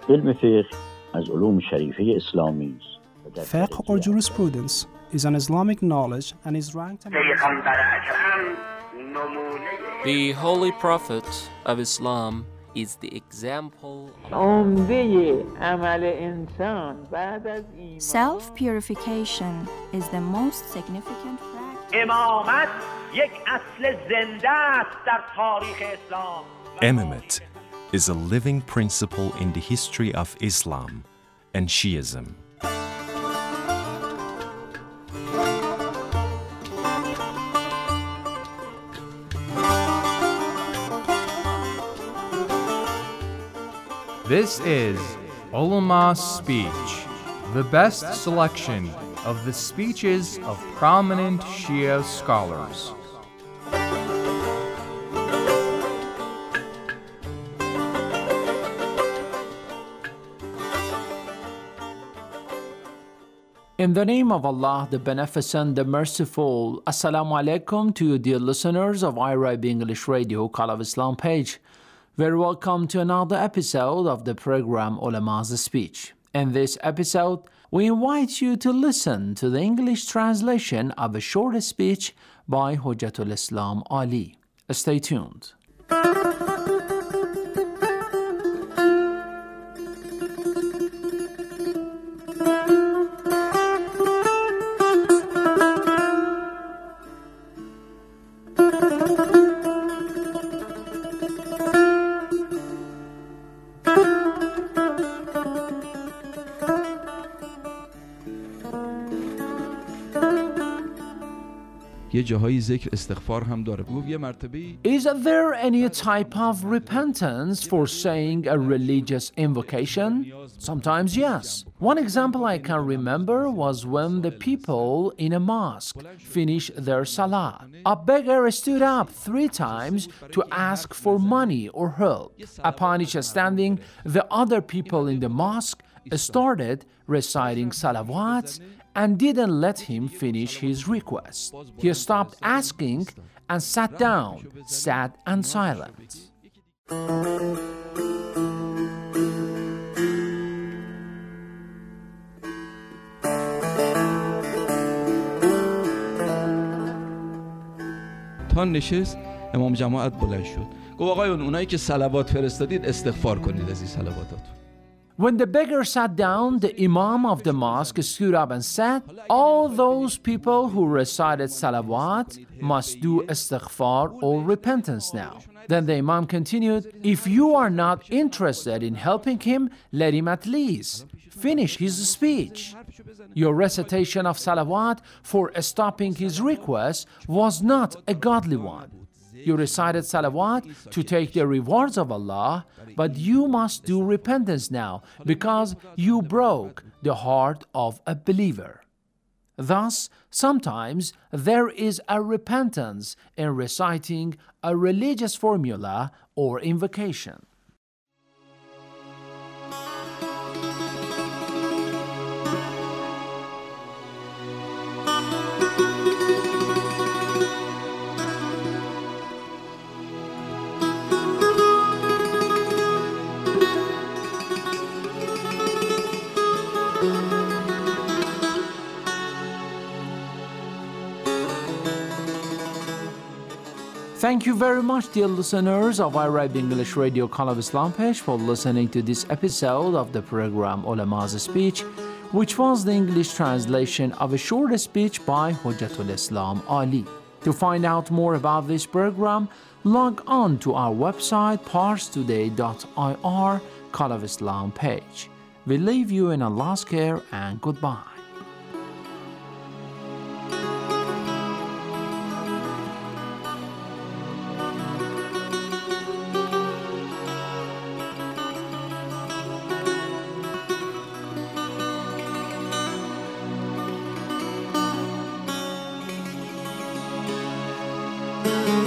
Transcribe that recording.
علم فقه از علوم شریفه اسلامی است. Fiqh or jurisprudence is an Islamic knowledge and is ranked among The Holy Prophet of Islam is the example. Self-purification is the most significant practice. Imamate is a living principle in the history of Islam and Shiism. This is Ulama Speech, the best selection of the speeches of prominent Shia scholars. In the name of Allah, the Beneficent, the Merciful, Assalamu alaikum to you dear listeners of IRIB English Radio Call of Islam page. Very welcome to another episode of the program Ulama's Speech. In this episode, we invite you to listen to the English translation of a short speech by Hujjatul Islam Ali. Stay tuned. یه جاهایی ذکر استغفار هم داره. گفت یه مرتبه‌ای Is there any type of repentance for saying a religious invocation? Sometimes yes. One example I can remember was when the people in a mosque finished their salah. A beggar stood up 3 times to ask for money or help. Upon each standing, the other people in the mosque started reciting salawats and didn't let him finish his request. He stopped asking and sat down, sad and silent. تا نشست امام جماعت بلند شد. گفت آقایون اونایی که صلوات فرستادید استغفار کنید از این صلواتاتون. When the beggar sat down, the imam of the mosque stood up and said, all those people who recited salawat must do istighfar or repentance now. Then the imam continued, if you are not interested in helping him, let him at least finish his speech. Your recitation of salawat for stopping his request was not a godly one. You recited salawat to take the rewards of Allah, but you must do repentance now because you broke the heart of a believer. Thus, sometimes there is a repentance in reciting a religious formula or invocation. Thank you very much, dear listeners of IRIB English Radio Call of Islam page, for listening to this episode of the program Ulama's Speech, which was the English translation of a short speech by Hujjatul Islam Ali. To find out more about this program, log on to our website parstoday.ir Call of Islam page. We leave you in Allah's care and goodbye. Thank you.